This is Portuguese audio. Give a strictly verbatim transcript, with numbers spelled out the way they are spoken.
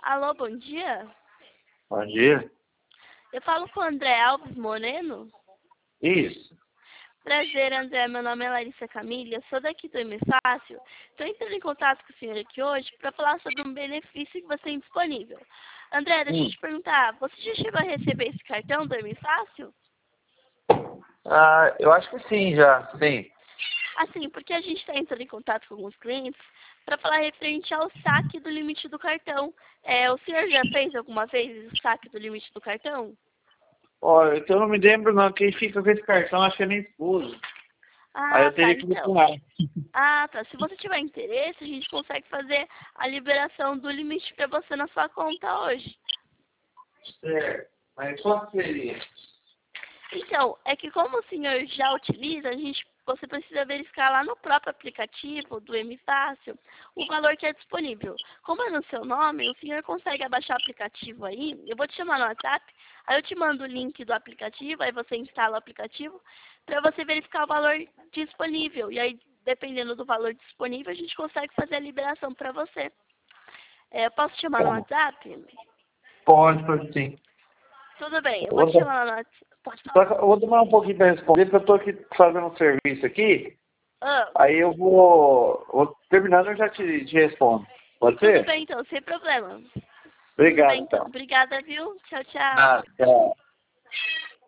Alô, bom dia. Bom dia. Eu falo com o André Alves Moreno. Isso. Prazer, André. Meu nome é Larissa Camille. Eu sou daqui do M Fácil. Estou entrando em contato com o senhor aqui hoje para falar sobre um benefício que você tem disponível. André, deixa Hum. eu te perguntar. Você já chegou a receber esse cartão do M Fácil? Ah, eu acho que sim, já. Sim. Assim, porque a gente está entrando em contato com alguns clientes para falar referente ao saque do limite do cartão. É, o senhor já fez alguma vez o saque do limite do cartão? Olha, então eu não me lembro não. Quem fica com esse cartão acho que é minha esposa. Aí Ah, eu tá, teria que ir então. com ela. Ah, tá. Se você tiver interesse, a gente consegue fazer a liberação do limite para você na sua conta hoje. Certo. Mas quanto seria? Então, é que como o senhor já utiliza, a gente, você precisa verificar lá no próprio aplicativo do M Fácil o valor que é disponível. Como é no seu nome, o senhor consegue abaixar o aplicativo aí. Eu vou te chamar no WhatsApp, aí eu te mando o link do aplicativo, aí você instala o aplicativo para você verificar o valor disponível. E aí, dependendo do valor disponível, a gente consegue fazer a liberação para você. É, eu posso te chamar no Como? WhatsApp? Pode, pode sim. Tudo bem, eu Eu vou vou, te dar- chamar no WhatsApp. Pode só falar. que eu vou demorar um pouquinho para responder, porque eu estou aqui fazendo um serviço aqui. Ah, Aí eu vou, vou terminando eu já te, te respondo. Pode tudo ser? bem, então, sem problema. Tudo Obrigado, bem, então. então. Obrigada, viu? Tchau, tchau. Ah, tchau.